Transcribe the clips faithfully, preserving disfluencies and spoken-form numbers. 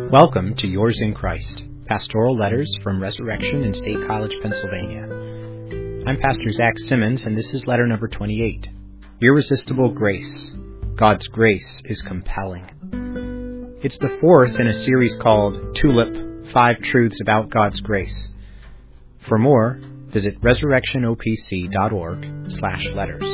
Welcome to Yours in Christ, pastoral letters from Resurrection in State College, Pennsylvania. I'm Pastor Zach Simmons, and this is letter number twenty-eight. Irresistible Grace. God's grace is compelling. It's the fourth in a series called Tulip, Five Truths About God's Grace. For more, visit resurrectionopc.org slash letters.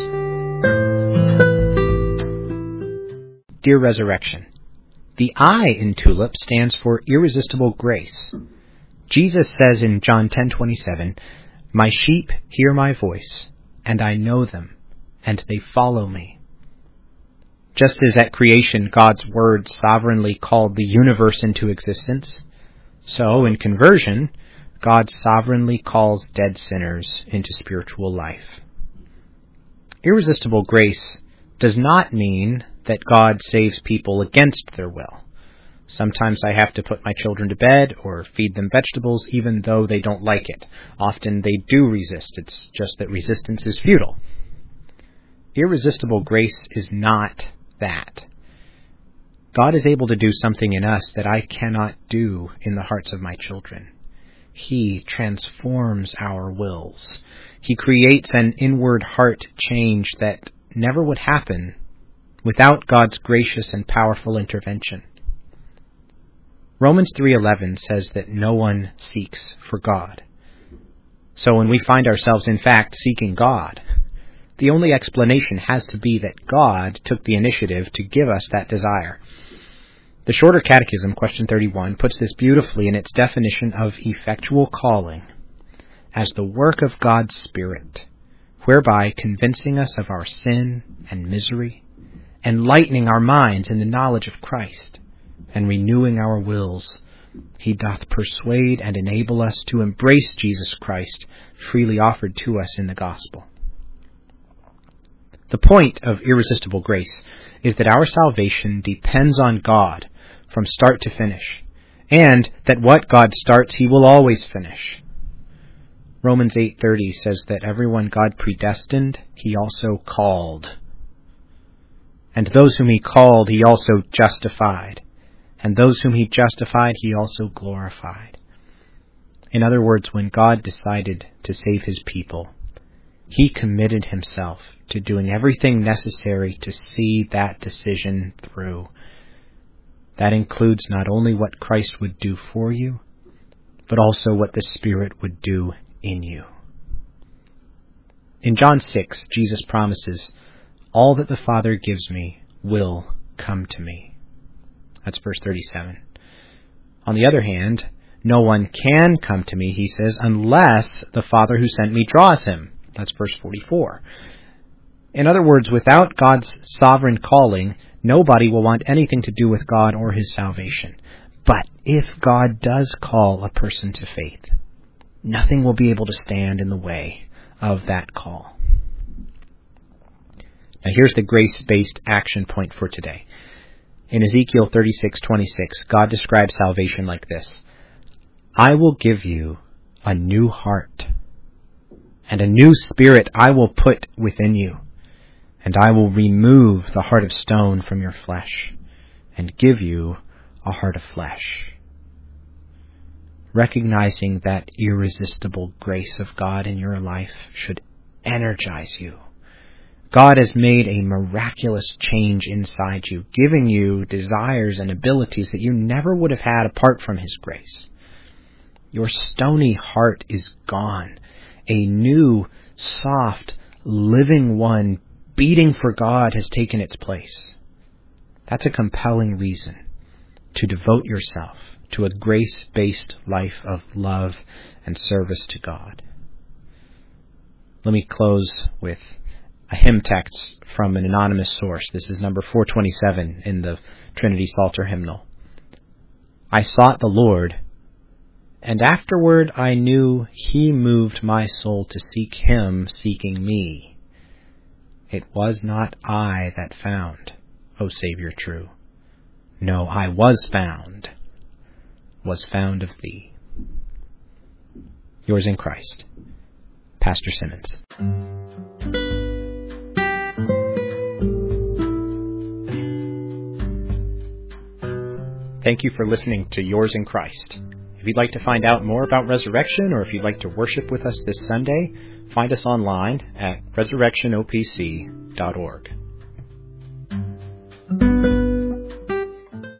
Dear Resurrection, the I in TULIP stands for irresistible grace. Jesus says in John ten twenty-seven, "My sheep hear my voice, and I know them, and they follow me." Just as at creation God's word sovereignly called the universe into existence, so in conversion, God sovereignly calls dead sinners into spiritual life. Irresistible grace does not mean that God saves people against their will. Sometimes I have to put my children to bed or feed them vegetables even though they don't like it. Often they do resist. It's just that resistance is futile. Irresistible grace is not that. God is able to do something in us that I cannot do in the hearts of my children. He transforms our wills. He creates an inward heart change that never would happen without God's gracious and powerful intervention. Romans three eleven says that no one seeks for God. So when we find ourselves in fact seeking God, the only explanation has to be that God took the initiative to give us that desire. The Shorter Catechism, question thirty-one, puts this beautifully in its definition of effectual calling as the work of God's Spirit, whereby convincing us of our sin and misery, enlightening our minds in the knowledge of Christ, and renewing our wills, he doth persuade and enable us to embrace Jesus Christ, freely offered to us in the gospel. The point of irresistible grace is that our salvation depends on God from start to finish, and that what God starts, he will always finish. Romans eight thirty says that everyone God predestined, he also called. And those whom he called, he also justified. And those whom he justified, he also glorified. In other words, when God decided to save his people, he committed himself to doing everything necessary to see that decision through. That includes not only what Christ would do for you, but also what the Spirit would do in you. In John six, Jesus promises, "All that the Father gives me will come to me." That's verse thirty-seven. On the other hand, no one can come to me, he says, unless the Father who sent me draws him. That's verse forty-four. In other words, without God's sovereign calling, nobody will want anything to do with God or his salvation. But if God does call a person to faith, nothing will be able to stand in the way of that call. Now here's the grace-based action point for today. In Ezekiel thirty-six twenty-six, God describes salvation like this: "I will give you a new heart, and a new spirit I will put within you, and I will remove the heart of stone from your flesh, and give you a heart of flesh." Recognizing that irresistible grace of God in your life should energize you. God has made a miraculous change inside you, giving you desires and abilities that you never would have had apart from his grace. Your stony heart is gone. A new, soft, living one beating for God has taken its place. That's a compelling reason to devote yourself to a grace-based life of love and service to God. Let me close with a hymn text from an anonymous source. This is number four twenty-seven in the Trinity Psalter hymnal. "I sought the Lord, and afterward I knew he moved my soul to seek him, seeking me. It was not I that found, O Savior true. No, I was found, was found of thee." Yours in Christ, Pastor Simmons. Thank you for listening to Yours in Christ. If you'd like to find out more about Resurrection, or if you'd like to worship with us this Sunday, find us online at resurrection o p c dot org.